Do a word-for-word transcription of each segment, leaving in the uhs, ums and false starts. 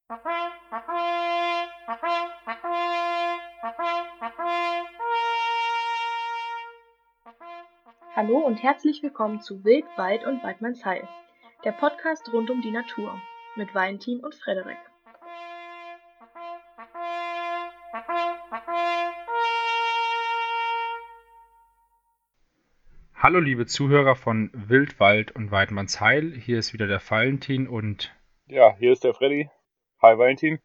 Hallo und herzlich willkommen zu Wild, Wald und Weidmannsheil, der Podcast rund um die Natur mit Valentin und Frederik. Hallo liebe Zuhörer von Wild, Wald und Weidmannsheil, hier ist wieder der Valentin und Ja, hier ist der Freddy. Hi Valentin.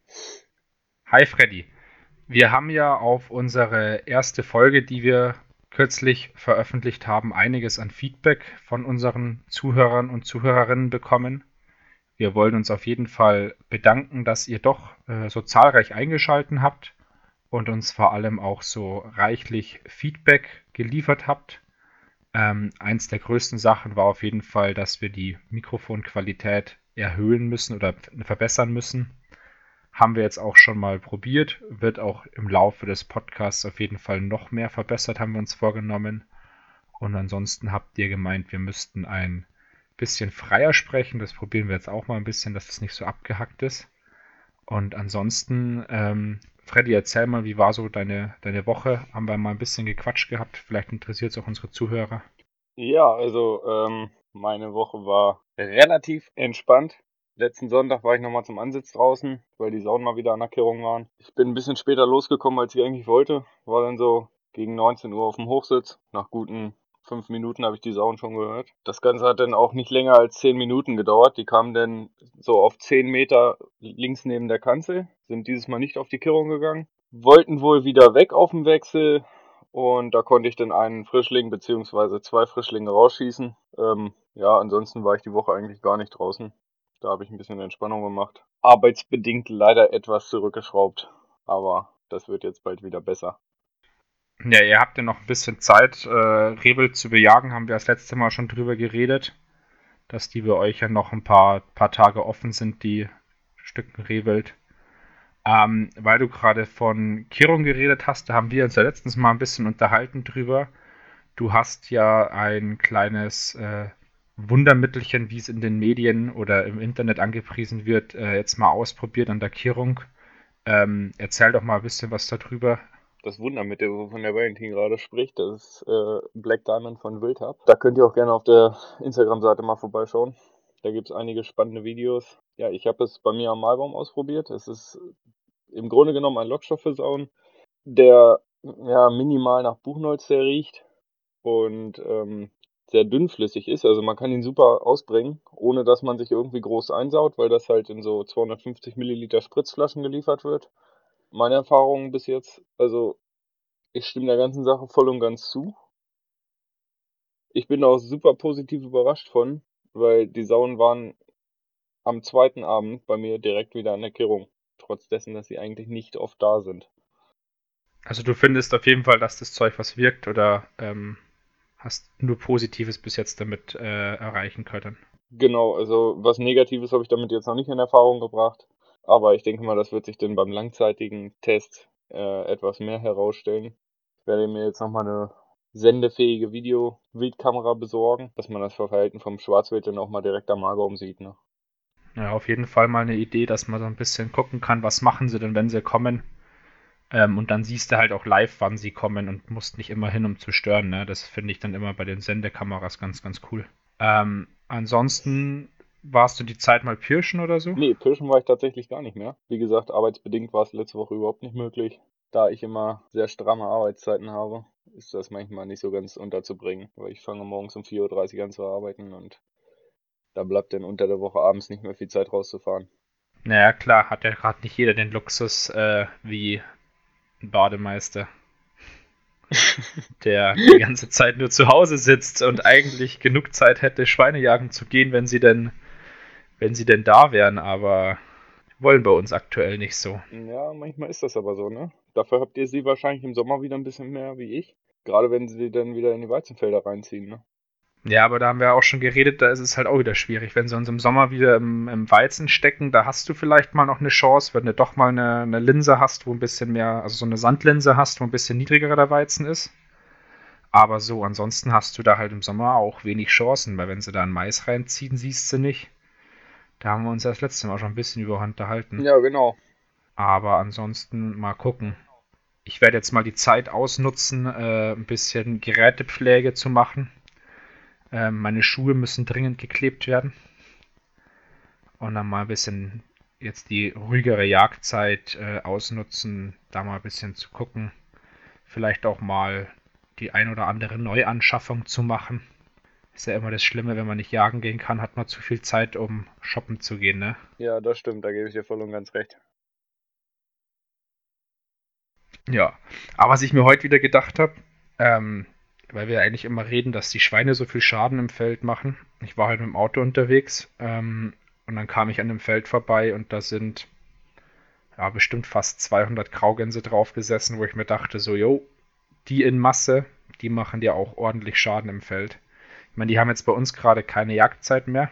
Hi Freddy. Wir haben ja auf unsere erste Folge, die wir kürzlich veröffentlicht haben, einiges an Feedback von unseren Zuhörern und Zuhörerinnen bekommen. Wir wollen uns auf jeden Fall bedanken, dass ihr doch äh, so zahlreich eingeschaltet habt und uns vor allem auch so reichlich Feedback geliefert habt. Ähm, eins der größten Sachen war auf jeden Fall, dass wir die Mikrofonqualität erhöhen müssen oder verbessern müssen. Haben wir jetzt auch schon mal probiert, wird auch im Laufe des Podcasts auf jeden Fall noch mehr verbessert, haben wir uns vorgenommen. Und ansonsten habt ihr gemeint, wir müssten ein bisschen freier sprechen. Das probieren wir jetzt auch mal ein bisschen, dass es nicht so abgehackt ist. Und ansonsten, ähm, Freddy, erzähl mal, wie war so deine, deine Woche? Haben wir mal ein bisschen gequatscht gehabt? Vielleicht interessiert es auch unsere Zuhörer. Ja, also ähm, meine Woche war relativ entspannt. Letzten Sonntag war ich nochmal zum Ansitz draußen, weil die Sauen mal wieder an der Kehrung waren. Ich bin ein bisschen später losgekommen, als ich eigentlich wollte. War dann so gegen neunzehn Uhr auf dem Hochsitz. Nach guten fünf Minuten habe ich die Sauen schon gehört. Das Ganze hat dann auch nicht länger als zehn Minuten gedauert. Die kamen dann so auf zehn Meter links neben der Kanzel, sind dieses Mal nicht auf die Kehrung gegangen. Wollten wohl wieder weg auf dem Wechsel. Und da konnte ich dann einen Frischling beziehungsweise zwei Frischlinge rausschießen. Ähm, ja, ansonsten war ich die Woche eigentlich gar nicht draußen. Da habe ich ein bisschen Entspannung gemacht. Arbeitsbedingt leider etwas zurückgeschraubt, aber das wird jetzt bald wieder besser. Ja, ihr habt ja noch ein bisschen Zeit, äh, Rehwild zu bejagen, haben wir das letzte Mal schon drüber geredet, dass die bei euch ja noch ein paar, paar Tage offen sind, die Stücken Rehwild. Ähm, weil du gerade von Kirung geredet hast, da haben wir uns ja letztens mal ein bisschen unterhalten drüber. Du hast ja ein kleines äh, Wundermittelchen, wie es in den Medien oder im Internet angepriesen wird, äh, jetzt mal ausprobiert an der Kirung. Ähm, erzähl doch mal ein bisschen was darüber. Das Wundermittel, wovon der Valentin gerade spricht, das ist äh, Black Diamond von Wildhub. Da könnt ihr auch gerne auf der Instagram-Seite mal vorbeischauen. Da gibt es einige spannende Videos. Ja, ich habe es bei mir am Mahlbaum ausprobiert. Es ist im Grunde genommen ein Lockstoff für Sauen, der ja minimal nach Buchenholz riecht und ähm, sehr dünnflüssig ist. Also man kann ihn super ausbringen, ohne dass man sich irgendwie groß einsaut, weil das halt in so zweihundertfünfzig Milliliter Spritzflaschen geliefert wird. Meine Erfahrungen bis jetzt, also ich stimme der ganzen Sache voll und ganz zu. Ich bin auch super positiv überrascht von, weil die Sauen waren am zweiten Abend bei mir direkt wieder an der Kehrung, trotz dessen, dass sie eigentlich nicht oft da sind. Also du findest auf jeden Fall, dass das Zeug was wirkt oder ähm, hast nur Positives bis jetzt damit äh, erreichen können. Genau, also was Negatives habe ich damit jetzt noch nicht in Erfahrung gebracht, aber ich denke mal, das wird sich dann beim langzeitigen Test äh, etwas mehr herausstellen. Ich werde mir jetzt nochmal eine sendefähige Video-Bildkamera besorgen, dass man das Verhalten vom Schwarzwild dann auch mal direkt am Magerbaum sieht. Ne? Ja, auf jeden Fall mal eine Idee, dass man so ein bisschen gucken kann, was machen sie denn, wenn sie kommen. Ähm, und dann siehst du halt auch live, wann sie kommen und musst nicht immer hin, um zu stören. Ne? Das finde ich dann immer bei den Sendekameras ganz, ganz cool. Ähm, ansonsten warst du die Zeit mal pirschen oder so? Nee, Pirschen war ich tatsächlich gar nicht mehr. Wie gesagt, arbeitsbedingt war es letzte Woche überhaupt nicht möglich. Da ich immer sehr stramme Arbeitszeiten habe, ist das manchmal nicht so ganz unterzubringen, weil ich fange morgens um vier Uhr dreißig an zu arbeiten und da bleibt dann unter der Woche abends nicht mehr viel Zeit rauszufahren. Naja, klar, hat ja gerade nicht jeder den Luxus äh, wie ein Bademeister, der die ganze Zeit nur zu Hause sitzt und eigentlich genug Zeit hätte, Schweine jagen zu gehen, wenn sie denn, wenn sie denn da wären, aber wollen bei uns aktuell nicht so. Ja, manchmal ist das aber so, ne? Dafür habt ihr sie wahrscheinlich im Sommer wieder ein bisschen mehr wie ich. Gerade wenn sie dann wieder in die Weizenfelder reinziehen, ne? Ja, aber da haben wir auch schon geredet, da ist es halt auch wieder schwierig. Wenn sie uns im Sommer wieder im, im Weizen stecken, da hast du vielleicht mal noch eine Chance, wenn du doch mal eine, eine Linse hast, wo ein bisschen mehr, also so eine Sandlinse hast, wo ein bisschen niedrigerer der Weizen ist. Aber so, ansonsten hast du da halt im Sommer auch wenig Chancen, weil wenn sie da einen Mais reinziehen, siehst du nicht. Da haben wir uns das letzte Mal schon ein bisschen über unterhalten. Ja, genau. Aber ansonsten mal gucken. Ich werde jetzt mal die Zeit ausnutzen, äh, ein bisschen Gerätepflege zu machen. Äh, meine Schuhe müssen dringend geklebt werden. Und dann mal ein bisschen jetzt die ruhigere Jagdzeit äh, ausnutzen, da mal ein bisschen zu gucken. Vielleicht auch mal die ein oder andere Neuanschaffung zu machen. Ist ja immer das Schlimme, wenn man nicht jagen gehen kann, hat man zu viel Zeit, um shoppen zu gehen, ne? Ja, das stimmt, da gebe ich dir voll und ganz recht. Ja, aber was ich mir heute wieder gedacht habe, ähm, weil wir eigentlich immer reden, dass die Schweine so viel Schaden im Feld machen. Ich war halt mit dem Auto unterwegs ähm, und dann kam ich an dem Feld vorbei und da sind ja bestimmt fast zweihundert Graugänse drauf gesessen, wo ich mir dachte, so, jo, die in Masse, die machen dir auch ordentlich Schaden im Feld. Ich meine, die haben jetzt bei uns gerade keine Jagdzeit mehr,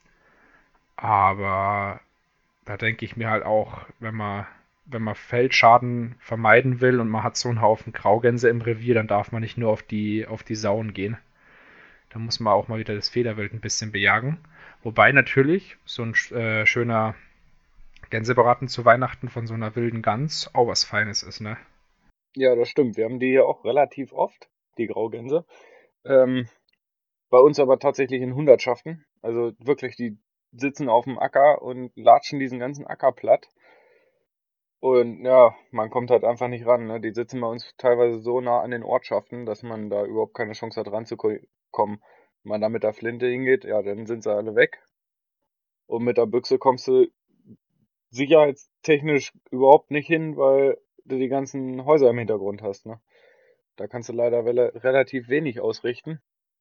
aber da denke ich mir halt auch, wenn man, wenn man Feldschaden vermeiden will und man hat so einen Haufen Graugänse im Revier, dann darf man nicht nur auf die, auf die Sauen gehen. Da muss man auch mal wieder das Federwild ein bisschen bejagen. Wobei natürlich so ein äh, schöner Gänsebraten zu Weihnachten von so einer wilden Gans auch was Feines ist, ne? Ja, das stimmt. Wir haben die hier auch relativ oft, die Graugänse. Ähm, bei uns aber tatsächlich in Hundertschaften. Also wirklich, die sitzen auf dem Acker und latschen diesen ganzen Acker platt. Und ja, man kommt halt einfach nicht ran. Ne? Die sitzen bei uns teilweise so nah an den Ortschaften, dass man da überhaupt keine Chance hat, ranzukommen. Wenn man da mit der Flinte hingeht, ja, dann sind sie alle weg. Und mit der Büchse kommst du sicherheitstechnisch überhaupt nicht hin, weil du die ganzen Häuser im Hintergrund hast. Ne? Da kannst du leider rela- relativ wenig ausrichten.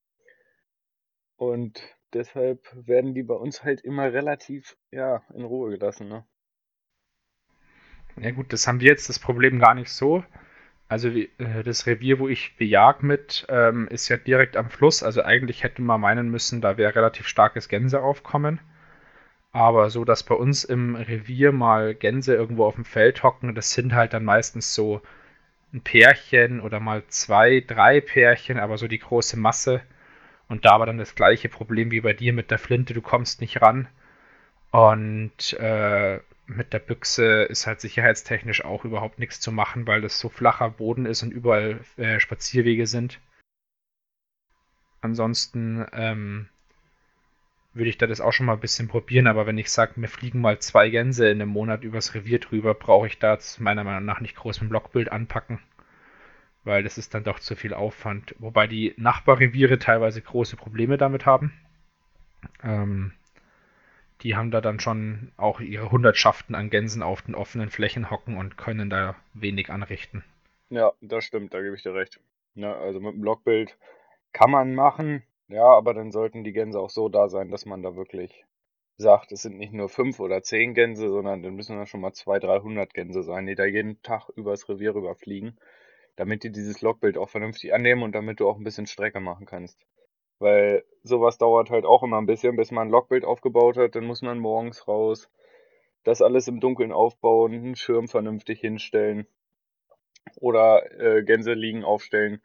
Und deshalb werden die bei uns halt immer relativ, ja, in Ruhe gelassen. Ne? Ja gut, das haben wir jetzt das Problem gar nicht so. Also wie, äh, das Revier, wo ich bejag mit, ähm, ist ja direkt am Fluss. Also eigentlich hätte man meinen müssen, da wäre relativ starkes Gänseaufkommen. Aber so, dass bei uns im Revier mal Gänse irgendwo auf dem Feld hocken, das sind halt dann meistens so ein Pärchen oder mal zwei, drei Pärchen, aber so die große Masse. Und da war dann das gleiche Problem wie bei dir mit der Flinte, du kommst nicht ran. Und äh, mit der Büchse ist halt sicherheitstechnisch auch überhaupt nichts zu machen, weil das so flacher Boden ist und überall äh, Spazierwege sind. Ansonsten ähm, würde ich da das auch schon mal ein bisschen probieren, aber wenn ich sage, mir fliegen mal zwei Gänse in einem Monat übers Revier drüber, brauche ich da jetzt meiner Meinung nach nicht groß mit dem Blockbild anpacken, weil das ist dann doch zu viel Aufwand. Wobei die Nachbarreviere teilweise große Probleme damit haben. Ähm, die haben da dann schon auch ihre Hundertschaften an Gänsen auf den offenen Flächen hocken und können da wenig anrichten. Ja, das stimmt, da gebe ich dir recht. Ne, also mit dem Blockbild kann man machen, ja, aber dann sollten die Gänse auch so da sein, dass man da wirklich sagt, es sind nicht nur fünf oder zehn Gänse, sondern dann müssen da schon mal zweihundert, dreihundert Gänse sein, die da jeden Tag übers Revier rüberfliegen, damit die dieses Logbild auch vernünftig annehmen und damit du auch ein bisschen Strecke machen kannst. Weil sowas dauert halt auch immer ein bisschen, bis man ein Logbild aufgebaut hat, dann muss man morgens raus, das alles im Dunkeln aufbauen, einen Schirm vernünftig hinstellen oder äh, Gänse liegen aufstellen.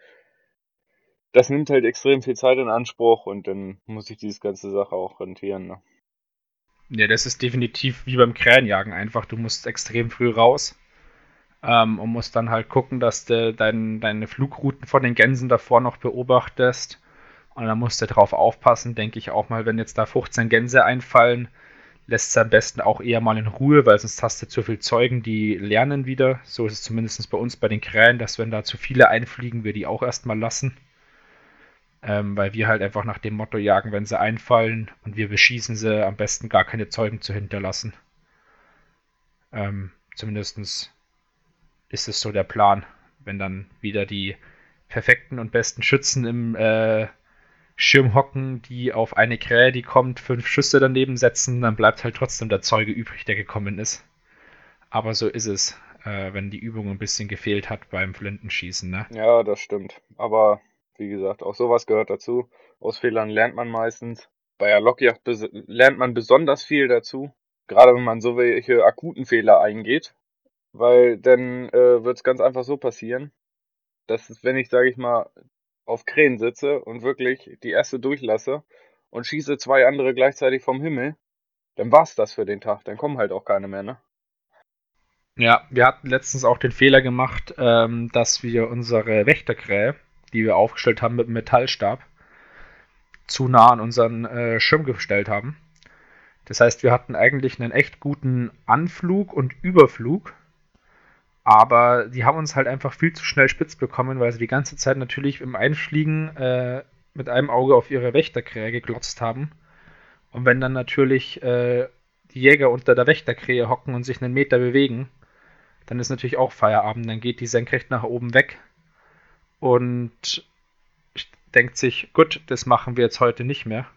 Das nimmt halt extrem viel Zeit in Anspruch und dann muss sich diese ganze Sache auch rentieren. Ne? Ja, das ist definitiv wie beim Krähenjagen einfach. Du musst extrem früh raus ähm, und musst dann halt gucken, dass du dein, deine Flugrouten von den Gänsen davor noch beobachtest. Und dann musst du drauf aufpassen, denke ich auch mal, wenn jetzt da fünfzehn Gänse einfallen, lässt es am besten auch eher mal in Ruhe, weil sonst hast du zu viel Zeugen, die lernen wieder. So ist es zumindest bei uns bei den Krähen, dass wenn da zu viele einfliegen, wir die auch erstmal lassen. Ähm, weil wir halt einfach nach dem Motto jagen, wenn sie einfallen und wir beschießen sie, am besten gar keine Zeugen zu hinterlassen. Ähm, zumindest ist es so der Plan, wenn dann wieder die perfekten und besten Schützen im äh, Schirm hocken, die auf eine Krähe, die kommt, fünf Schüsse daneben setzen, dann bleibt halt trotzdem der Zeuge übrig, der gekommen ist. Aber so ist es, äh, wenn die Übung ein bisschen gefehlt hat beim Flintenschießen, ne? Ja, das stimmt. Aber wie gesagt, auch sowas gehört dazu. Aus Fehlern lernt man meistens. Bei der Lockjagd bes- lernt man besonders viel dazu. Gerade wenn man so welche akuten Fehler eingeht. Weil dann äh, wird es ganz einfach so passieren, dass es, wenn ich, sage ich mal, auf Krähen sitze und wirklich die erste durchlasse und schieße zwei andere gleichzeitig vom Himmel, dann war's das für den Tag. Dann kommen halt auch keine mehr, ne? Ja, wir hatten letztens auch den Fehler gemacht, ähm, dass wir unsere Wächterkrähe, die wir aufgestellt haben mit dem Metallstab, zu nah an unseren äh, Schirm gestellt haben. Das heißt, wir hatten eigentlich einen echt guten Anflug und Überflug, aber die haben uns halt einfach viel zu schnell spitz bekommen, weil sie die ganze Zeit natürlich im Einfliegen äh, mit einem Auge auf ihre Wächterkrähe geglotzt haben. Und wenn dann natürlich äh, die Jäger unter der Wächterkrähe hocken und sich einen Meter bewegen, dann ist natürlich auch Feierabend. Dann geht die senkrecht nach oben weg und denkt sich, gut, das machen wir jetzt heute nicht mehr.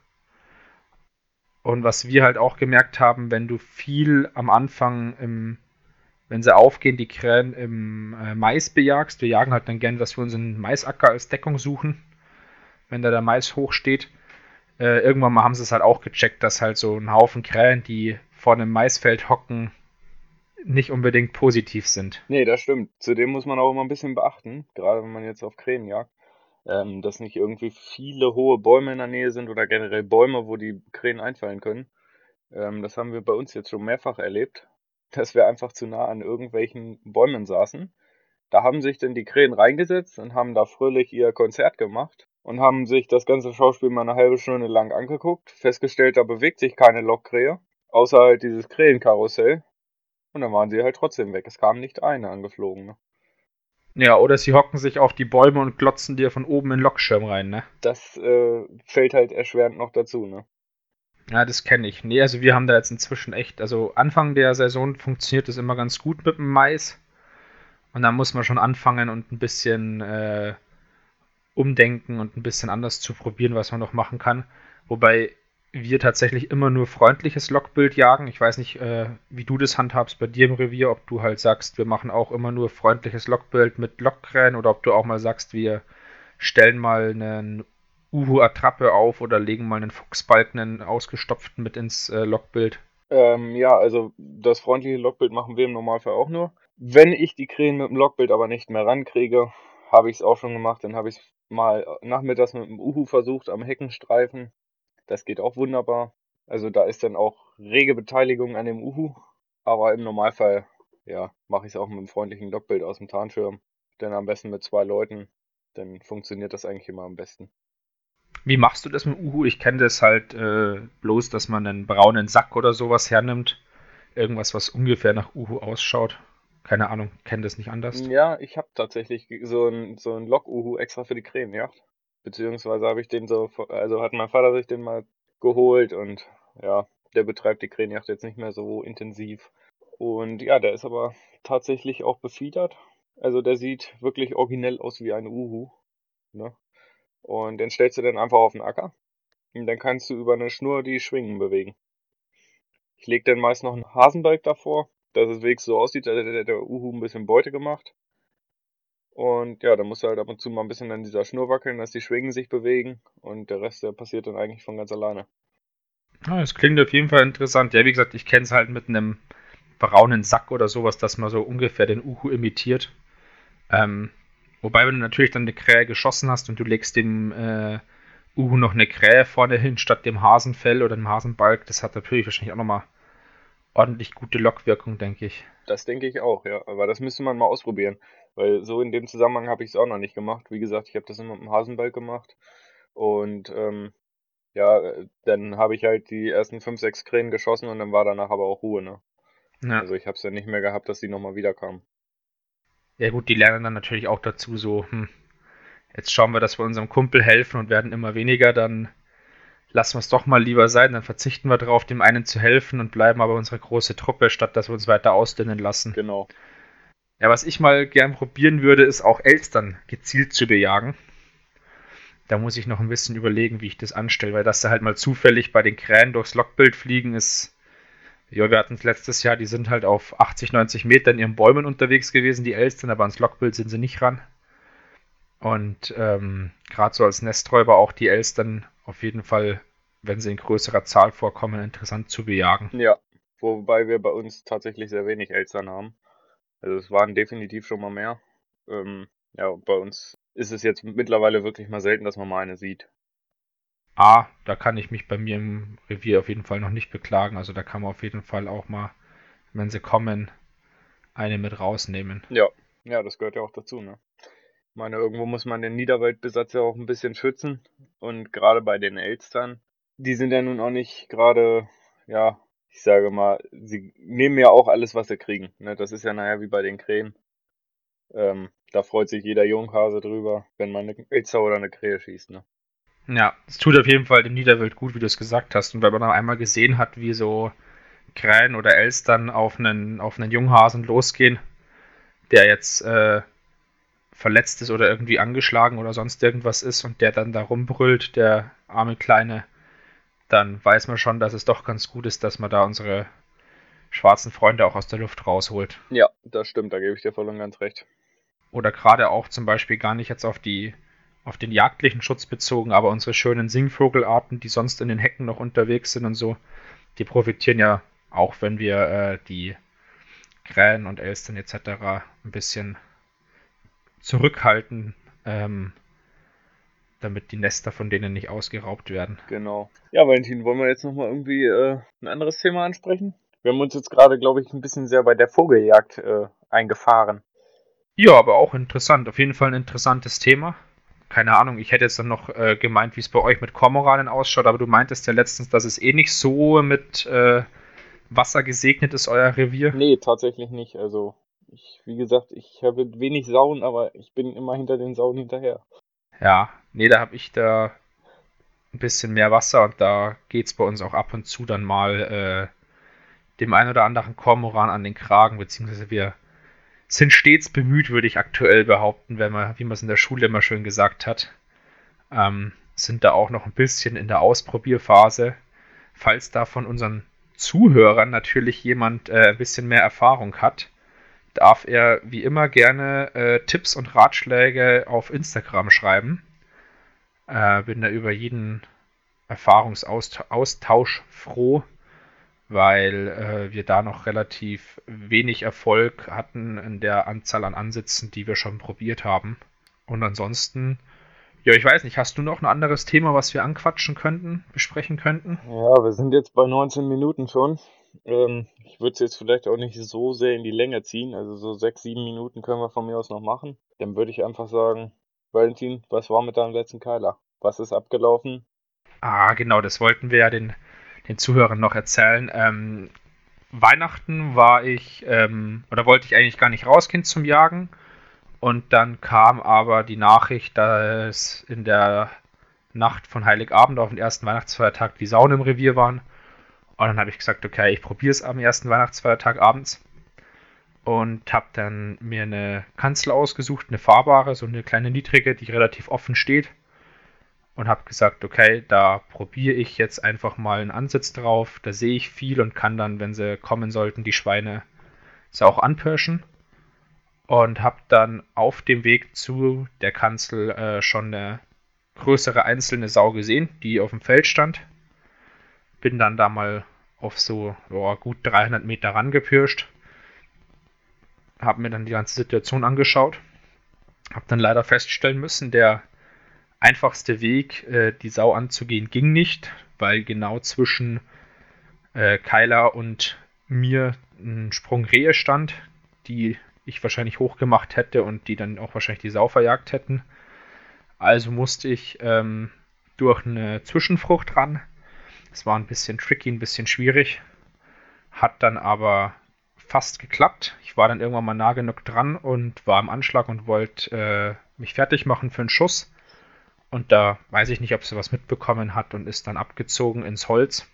Und was wir halt auch gemerkt haben, wenn du viel am Anfang, im, wenn sie aufgehen, die Krähen im äh, Mais bejagst, wir jagen halt dann gerne, dass wir unseren Maisacker als Deckung suchen, wenn da der Mais hochsteht. Äh, irgendwann mal haben sie es halt auch gecheckt, dass halt so ein Haufen Krähen, die vor einem Maisfeld hocken, nicht unbedingt positiv sind. Nee, das stimmt. Zudem muss man auch immer ein bisschen beachten, gerade wenn man jetzt auf Krähen jagt, ähm, dass nicht irgendwie viele hohe Bäume in der Nähe sind oder generell Bäume, wo die Krähen einfallen können. Ähm, das haben wir bei uns jetzt schon mehrfach erlebt, dass wir einfach zu nah an irgendwelchen Bäumen saßen. Da haben sich dann die Krähen reingesetzt und haben da fröhlich ihr Konzert gemacht und haben sich das ganze Schauspiel mal eine halbe Stunde lang angeguckt, festgestellt, da bewegt sich keine Lockkrähe, außer halt dieses Krähenkarussell. Und dann waren sie halt trotzdem weg. Es kam nicht eine angeflogen, ne? Ja, oder sie hocken sich auf die Bäume und glotzen dir von oben in den Lockschirm rein, ne? Das äh, fällt halt erschwerend noch dazu, ne? Ja, das kenne ich. Nee, also wir haben da jetzt inzwischen echt, also Anfang der Saison funktioniert das immer ganz gut mit dem Mais. Und dann muss man schon anfangen und ein bisschen äh, umdenken und ein bisschen anders zu probieren, was man noch machen kann. Wobei wir tatsächlich immer nur freundliches Lockbild jagen. Ich weiß nicht, äh, wie du das handhabst bei dir im Revier, ob du halt sagst, wir machen auch immer nur freundliches Lockbild mit Lockkrähen oder ob du auch mal sagst, wir stellen mal einen Uhu-Attrappe auf oder legen mal einen Fuchsbalken, einen ausgestopften mit ins äh, Lockbild. Ähm, ja, also das freundliche Lockbild machen wir im Normalfall auch nur. Wenn ich die Krähen mit dem Lockbild aber nicht mehr rankriege, habe ich es auch schon gemacht, dann habe ich es mal nachmittags mit dem Uhu versucht am Heckenstreifen. Das geht auch wunderbar. Also da ist dann auch rege Beteiligung an dem Uhu. Aber im Normalfall, ja, mache ich es auch mit einem freundlichen Lockbild aus dem Tarnschirm. Dann am besten mit zwei Leuten. Dann funktioniert das eigentlich immer am besten. Wie machst du das mit Uhu? Ich kenne das halt äh, bloß, dass man einen braunen Sack oder sowas hernimmt. Irgendwas, was ungefähr nach Uhu ausschaut. Keine Ahnung, kenne das nicht anders. Ja, ich habe tatsächlich so ein so ein Lock-Uhu extra für die Krähenjagd. Beziehungsweise habe ich den so, also hat mein Vater sich den mal geholt und ja, der betreibt die Krähenjagd jetzt nicht mehr so intensiv. Und ja, der ist aber tatsächlich auch befiedert. Also der sieht wirklich originell aus wie ein Uhu, ne? Und den stellst du dann einfach auf den Acker und dann kannst du über eine Schnur die Schwingen bewegen. Ich lege dann meist noch einen Hasenbalg davor, dass es wenigstens so aussieht, als hätte der Uhu ein bisschen Beute gemacht. Und ja, da musst du halt ab und zu mal ein bisschen an dieser Schnur wackeln, dass die Schwingen sich bewegen und der Rest, der passiert dann eigentlich von ganz alleine. Ah, das klingt auf jeden Fall interessant. Ja, wie gesagt, ich kenne es halt mit einem braunen Sack oder sowas, dass man so ungefähr den Uhu imitiert. Ähm, wobei, wenn du natürlich dann eine Krähe geschossen hast und du legst dem äh, Uhu noch eine Krähe vorne hin statt dem Hasenfell oder dem Hasenbalg, das hat natürlich wahrscheinlich auch nochmal ordentlich gute Lockwirkung, denke ich. Das denke ich auch, ja. Aber das müsste man mal ausprobieren. Weil so in dem Zusammenhang habe ich es auch noch nicht gemacht. Wie gesagt, ich habe das immer mit dem Hasenbalg gemacht. Und ähm, ja, äh, dann habe ich halt die ersten fünf, sechs Krähen geschossen und dann war danach aber auch Ruhe, ne? Ja. Also ich habe es dann nicht mehr gehabt, dass die nochmal wiederkamen. Ja gut, die lernen dann natürlich auch dazu so, hm, jetzt schauen wir, dass wir unserem Kumpel helfen und werden immer weniger, dann lassen wir es doch mal lieber sein, dann verzichten wir darauf, dem einen zu helfen und bleiben aber unsere große Truppe, statt dass wir uns weiter ausdünnen lassen. Genau. Ja, was ich mal gern probieren würde, ist auch Elstern gezielt zu bejagen. Da muss ich noch ein bisschen überlegen, wie ich das anstelle, weil dass sie halt mal zufällig bei den Krähen durchs Lockbild fliegen, ist. Ja, wir hatten es letztes Jahr, die sind halt auf achtzig, neunzig Meter in ihren Bäumen unterwegs gewesen, die Elstern, aber ans Lockbild sind sie nicht ran. Und ähm, gerade so als Nesträuber auch die Elstern auf jeden Fall, wenn sie in größerer Zahl vorkommen, interessant zu bejagen. Ja. Wobei wir bei uns tatsächlich sehr wenig Elstern haben. Also es waren definitiv schon mal mehr. Ähm, ja, bei uns ist es jetzt mittlerweile wirklich mal selten, dass man mal eine sieht. A, da kann ich mich bei mir im Revier auf jeden Fall noch nicht beklagen. Also da kann man auf jeden Fall auch mal, wenn sie kommen, eine mit rausnehmen. Ja, ja, das gehört ja auch dazu, ne? Ich meine, irgendwo muss man den Niederwaldbesatz ja auch ein bisschen schützen. Und gerade bei den Elstern, die sind ja nun auch nicht gerade, ja, ich sage mal, sie nehmen ja auch alles, was sie kriegen. Ne? Das ist ja nachher wie bei den Krähen. Ähm, da freut sich jeder Junghase drüber, wenn man eine Elster oder eine Krähe schießt, ne? Ja, es tut auf jeden Fall dem Niederwild gut, wie du es gesagt hast. Und wenn man dann einmal gesehen hat, wie so Krähen oder Elstern auf einen, auf einen Junghasen losgehen, der jetzt äh, verletzt ist oder irgendwie angeschlagen oder sonst irgendwas ist und der dann da rumbrüllt, der arme Kleine, dann weiß man schon, dass es doch ganz gut ist, dass man da unsere schwarzen Freunde auch aus der Luft rausholt. Ja, das stimmt, da gebe ich dir voll und ganz recht. Oder gerade auch zum Beispiel gar nicht jetzt auf die auf den jagdlichen Schutz bezogen, aber unsere schönen Singvogelarten, die sonst in den Hecken noch unterwegs sind und so, die profitieren ja auch, wenn wir äh, die Krähen und Elstern et cetera ein bisschen zurückhalten, ähm, damit die Nester von denen nicht ausgeraubt werden. Genau. Ja, Valentin, wollen wir jetzt nochmal irgendwie äh, ein anderes Thema ansprechen? Wir haben uns jetzt gerade, glaube ich, ein bisschen sehr bei der Vogeljagd äh, eingefahren. Ja, aber auch interessant. Auf jeden Fall ein interessantes Thema. Keine Ahnung, ich hätte jetzt dann noch äh, gemeint, wie es bei euch mit Kormoranen ausschaut, aber du meintest ja letztens, dass es eh nicht so mit äh, Wasser gesegnet ist, euer Revier. Nee, tatsächlich nicht. Also, ich, wie gesagt, ich habe wenig Sauen, aber ich bin immer hinter den Sauen hinterher. Ja, nee, da habe ich da ein bisschen mehr Wasser und da geht es bei uns auch ab und zu dann mal äh, dem einen oder anderen Kormoran an den Kragen, beziehungsweise wir sind stets bemüht, würde ich aktuell behaupten, wenn man, wie man es in der Schule immer schön gesagt hat, ähm, sind da auch noch ein bisschen in der Ausprobierphase. Falls da von unseren Zuhörern natürlich jemand äh, ein bisschen mehr Erfahrung hat, darf er wie immer gerne äh, Tipps und Ratschläge auf Instagram schreiben. Äh, bin da über jeden Erfahrungsaustausch froh, weil äh, wir da noch relativ wenig Erfolg hatten in der Anzahl an Ansätzen, die wir schon probiert haben. Und ansonsten, ja, ich weiß nicht, hast du noch ein anderes Thema, was wir anquatschen könnten, besprechen könnten? Ja, wir sind jetzt bei neunzehn Minuten schon. Ähm, ich würde es jetzt vielleicht auch nicht so sehr in die Länge ziehen. Also so sechs, sieben Minuten können wir von mir aus noch machen. Dann würde ich einfach sagen, Valentin, was war mit deinem letzten Keiler? Was ist abgelaufen? Ah, genau, das wollten wir ja den, den Zuhörern noch erzählen. Ähm, Weihnachten war ich, ähm, oder wollte ich eigentlich gar nicht rausgehen zum Jagen. Und dann kam aber die Nachricht, dass in der Nacht von Heiligabend auf den ersten Weihnachtsfeiertag die Sauen im Revier waren. Und dann habe ich gesagt, okay, ich probiere es am ersten Weihnachtsfeiertag abends. Und habe dann mir eine Kanzel ausgesucht, eine fahrbare, so eine kleine niedrige, die relativ offen steht. Und habe gesagt, okay, da probiere ich jetzt einfach mal einen Ansatz drauf. Da sehe ich viel und kann dann, wenn sie kommen sollten, die Schweine sie auch anpirschen. Und habe dann auf dem Weg zu der Kanzel äh, schon eine größere einzelne Sau gesehen, die auf dem Feld stand. Bin dann da mal auf so oh, gut dreihundert Meter rangepirscht. Habe mir dann die ganze Situation angeschaut. Habe dann leider feststellen müssen, der einfachste Weg, äh, die Sau anzugehen, ging nicht, weil genau zwischen äh, Kyla und mir ein Sprung Rehe stand, die ich wahrscheinlich hochgemacht hätte und die dann auch wahrscheinlich die Sau verjagt hätten. Also musste ich ähm, durch eine Zwischenfrucht ran. Es war ein bisschen tricky, ein bisschen schwierig. Hat dann aber fast geklappt. Ich war dann irgendwann mal nah genug dran und war im Anschlag und wollte äh, mich fertig machen für einen Schuss. Und da weiß ich nicht, ob sie was mitbekommen hat und ist dann abgezogen ins Holz.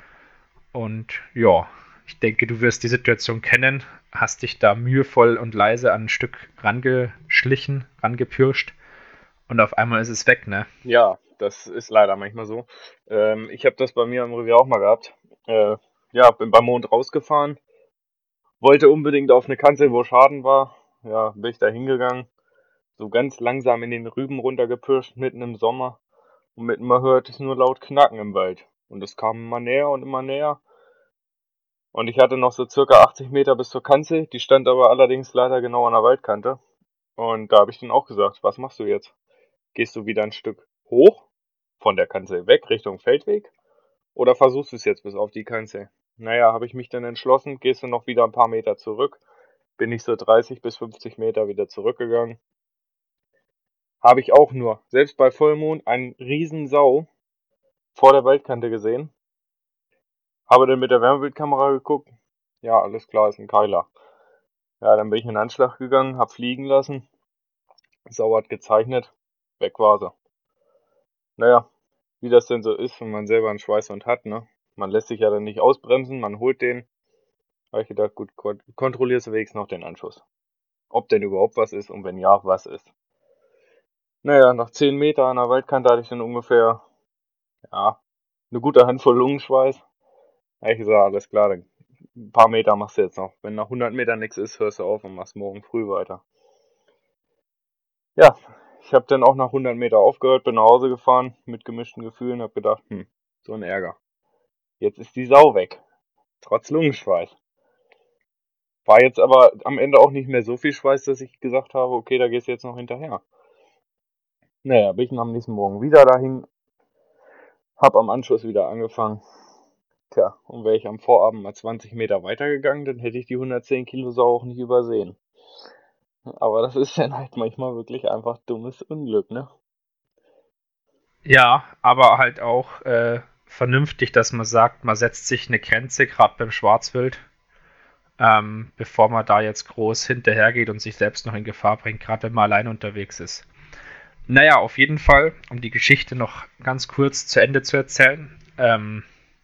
Und ja, ich denke, du wirst die Situation kennen. Hast dich da mühevoll und leise an ein Stück rangeschlichen, rangepirscht. Und auf einmal ist es weg, ne? Ja, das ist leider manchmal so. Ähm, ich habe das bei mir im Revier auch mal gehabt. Äh, ja, bin beim Mond rausgefahren, wollte unbedingt auf eine Kanzel, wo Schaden war. Ja, bin ich da hingegangen, so ganz langsam in den Rüben runtergepirscht, mitten im Sommer. Und mitten mal hörte ich nur laut Knacken im Wald. Und es kam immer näher und immer näher. Und ich hatte noch so circa achtzig Meter bis zur Kanzel. Die stand aber allerdings leider genau an der Waldkante. Und da habe ich dann auch gesagt, was machst du jetzt? Gehst du wieder ein Stück hoch von der Kanzel weg Richtung Feldweg oder versuchst du es jetzt bis auf die Kanzel? Naja, habe ich mich dann entschlossen, gehst du noch wieder ein paar Meter zurück, bin ich so dreißig bis fünfzig Meter wieder zurückgegangen. Habe ich auch nur, selbst bei Vollmond, einen riesen Sau vor der Waldkante gesehen. Habe dann mit der Wärmebildkamera geguckt. Ja, alles klar, ist ein Keiler. Ja, dann bin ich in den Anschlag gegangen, hab fliegen lassen. Sau hat gezeichnet, weg war sie. Naja, wie das denn so ist, wenn man selber einen Schweißhund hat, ne? Man lässt sich ja dann nicht ausbremsen, man holt den. Habe ich gedacht, gut, kon- kontrollierst du wenigstens noch den Anschuss. Ob denn überhaupt was ist und wenn ja, was ist. Naja, nach zehn Meter an der Waldkante hatte ich dann ungefähr, ja, eine gute Handvoll Lungenschweiß. Da habe ich gesagt, alles klar, dann ein paar Meter machst du jetzt noch. Wenn nach hundert Metern nichts ist, hörst du auf und machst morgen früh weiter. Ja, ich habe dann auch nach hundert Meter aufgehört, bin nach Hause gefahren mit gemischten Gefühlen, habe gedacht, hm, so ein Ärger. Jetzt ist die Sau weg, trotz Lungenschweiß. War jetzt aber am Ende auch nicht mehr so viel Schweiß, dass ich gesagt habe, okay, da gehst du jetzt noch hinterher. Naja, bin ich am nächsten Morgen wieder dahin, hab am Anschluss wieder angefangen. Tja, und wäre ich am Vorabend mal zwanzig Meter weitergegangen, dann hätte ich die hundertzehn Kilo Sau auch nicht übersehen. Aber das ist dann halt manchmal wirklich einfach dummes Unglück, ne? Ja, aber halt auch äh, vernünftig, dass man sagt, man setzt sich eine Grenze, gerade beim Schwarzwild, ähm, bevor man da jetzt groß hinterhergeht und sich selbst noch in Gefahr bringt, gerade wenn man alleine unterwegs ist. Naja, auf jeden Fall, um die Geschichte noch ganz kurz zu Ende zu erzählen, ähm,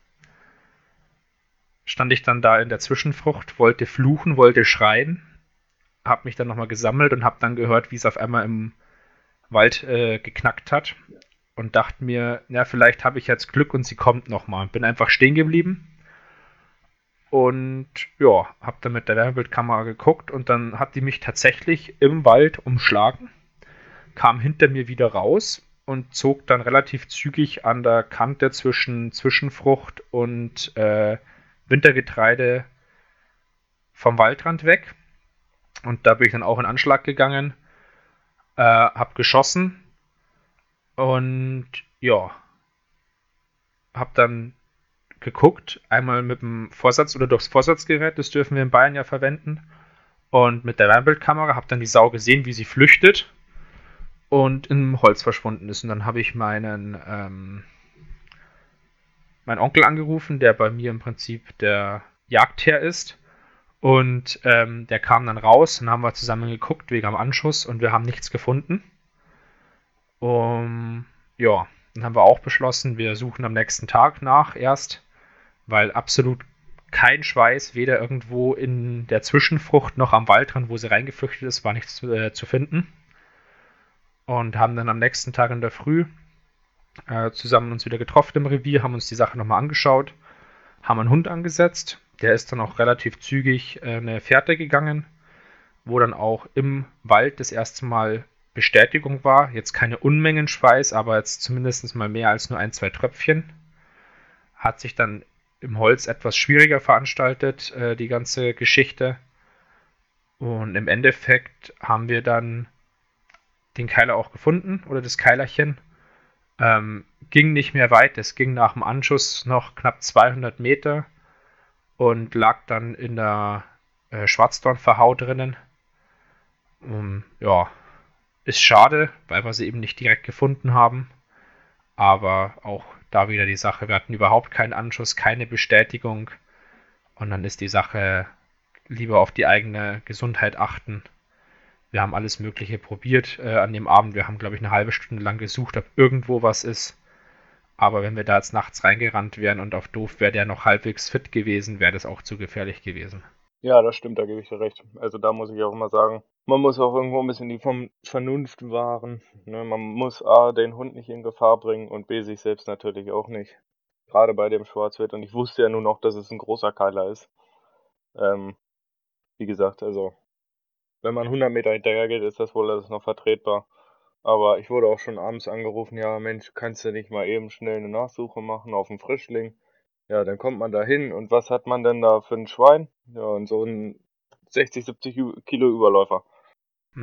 stand ich dann da in der Zwischenfrucht, wollte fluchen, wollte schreien, habe mich dann nochmal gesammelt und habe dann gehört, wie es auf einmal im Wald äh, geknackt hat und dachte mir, ja, vielleicht habe ich jetzt Glück und sie kommt nochmal. Bin einfach stehen geblieben und ja, habe dann mit der Wärmebildkamera geguckt und dann hat die mich tatsächlich im Wald umschlagen, kam hinter mir wieder raus und zog dann relativ zügig an der Kante zwischen Zwischenfrucht und äh, Wintergetreide vom Waldrand weg. Und da bin ich dann auch in Anschlag gegangen, äh, habe geschossen und ja, habe dann geguckt, einmal mit dem Vorsatz oder durchs Vorsatzgerät, das dürfen wir in Bayern ja verwenden, und mit der Wärmebildkamera habe dann die Sau gesehen, wie sie flüchtet und im Holz verschwunden ist. Und dann habe ich meinen ähm, meinen Onkel angerufen, der bei mir im Prinzip der Jagdherr ist. Und ähm, der kam dann raus und haben wir zusammen geguckt wegen am Anschuss und wir haben nichts gefunden. Um, ja, dann haben wir auch beschlossen, wir suchen am nächsten Tag nach erst, weil absolut kein Schweiß, weder irgendwo in der Zwischenfrucht noch am Waldrand, wo sie reingeflüchtet ist, war nichts zu, äh, zu finden. Und haben dann am nächsten Tag in der Früh äh, zusammen uns wieder getroffen im Revier, haben uns die Sache nochmal angeschaut, haben einen Hund angesetzt. Der ist dann auch relativ zügig äh, eine Fährte gegangen, wo dann auch im Wald das erste Mal Bestätigung war. Jetzt keine Unmengen Schweiß, aber jetzt zumindest mal mehr als nur ein, zwei Tröpfchen. Hat sich dann im Holz etwas schwieriger veranstaltet, äh, die ganze Geschichte. Und im Endeffekt haben wir dann den Keiler auch gefunden, oder das Keilerchen. Ähm, ging nicht mehr weit, es ging nach dem Anschuss noch knapp zweihundert Meter und lag dann in der äh, Schwarzdornverhau drinnen. Um, ja, ist schade, weil wir sie eben nicht direkt gefunden haben. Aber auch da wieder die Sache, wir hatten überhaupt keinen Anschuss, keine Bestätigung. Und dann ist die Sache, lieber auf die eigene Gesundheit achten. Wir haben alles Mögliche probiert äh, an dem Abend. Wir haben, glaube ich, eine halbe Stunde lang gesucht, ob irgendwo was ist. Aber wenn wir da jetzt nachts reingerannt wären und auf doof wäre der noch halbwegs fit gewesen, wäre das auch zu gefährlich gewesen. Ja, das stimmt, da gebe ich dir recht. Also da muss ich auch immer sagen, man muss auch irgendwo ein bisschen die Vom- Vernunft wahren. Ne? Man muss A, den Hund nicht in Gefahr bringen und B, sich selbst natürlich auch nicht. Gerade bei dem Schwarzwild. Und ich wusste ja nun auch, dass es ein großer Keiler ist. Ähm, wie gesagt, also wenn man hundert Meter hinterher geht, ist das wohl alles noch vertretbar. Aber ich wurde auch schon abends angerufen, ja Mensch, kannst du nicht mal eben schnell eine Nachsuche machen auf einen Frischling? Ja, dann kommt man da hin und was hat man denn da für ein Schwein? Ja, und so ein sechzig, siebzig Kilo Überläufer. Ja,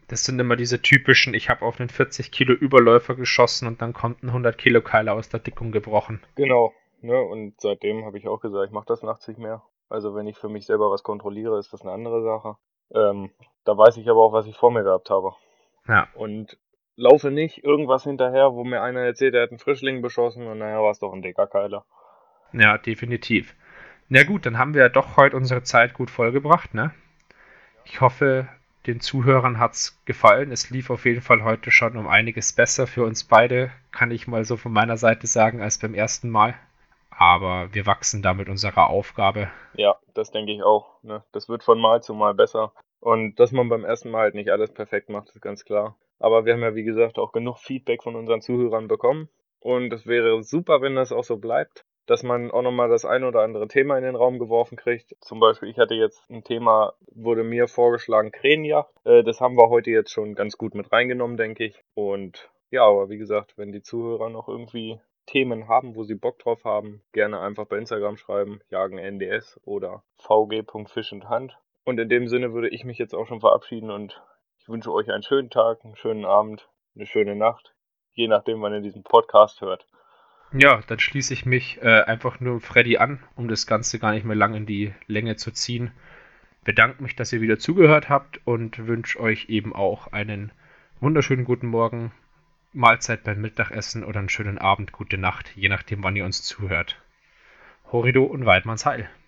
Das sind immer diese typischen, ich habe auf einen vierzig Kilo Überläufer geschossen und dann kommt ein hundert Kilo Keiler aus der Dickung gebrochen. Genau, ne? Und seitdem habe ich auch gesagt, ich mache das nachts nicht mehr. Also wenn ich für mich selber was kontrolliere, ist das eine andere Sache. Ähm, da weiß ich aber auch, was ich vor mir gehabt habe. Ja. Und laufe nicht irgendwas hinterher, wo mir einer erzählt, er hat einen Frischling beschossen und naja, war es doch ein dicker Keiler. Ja, definitiv. Na gut, dann haben wir ja doch heute unsere Zeit gut vollgebracht, ne? Ich hoffe, den Zuhörern hat's gefallen. Es lief auf jeden Fall heute schon um einiges besser für uns beide, kann ich mal so von meiner Seite sagen, als beim ersten Mal. Aber wir wachsen da mit unserer Aufgabe. Ja, das denke ich auch. Ne? Das wird von Mal zu Mal besser. Und dass man beim ersten Mal halt nicht alles perfekt macht, ist ganz klar. Aber wir haben ja, wie gesagt, auch genug Feedback von unseren Zuhörern bekommen. Und es wäre super, wenn das auch so bleibt, dass man auch nochmal das ein oder andere Thema in den Raum geworfen kriegt. Zum Beispiel, ich hatte jetzt ein Thema, wurde mir vorgeschlagen, Krähenjagd. Äh, das haben wir heute jetzt schon ganz gut mit reingenommen, denke ich. Und ja, aber wie gesagt, wenn die Zuhörer noch irgendwie Themen haben, wo sie Bock drauf haben, gerne einfach bei Instagram schreiben, jagen N D S oder v g punkt fish and hunt. Und in dem Sinne würde ich mich jetzt auch schon verabschieden und ich wünsche euch einen schönen Tag, einen schönen Abend, eine schöne Nacht, je nachdem, wann ihr diesen Podcast hört. Ja, dann schließe ich mich äh, einfach nur Freddy an, um das Ganze gar nicht mehr lang in die Länge zu ziehen. Bedanke mich, dass ihr wieder zugehört habt und wünsche euch eben auch einen wunderschönen guten Morgen, Mahlzeit beim Mittagessen oder einen schönen Abend, gute Nacht, je nachdem, wann ihr uns zuhört. Horrido und Weidmanns Heil.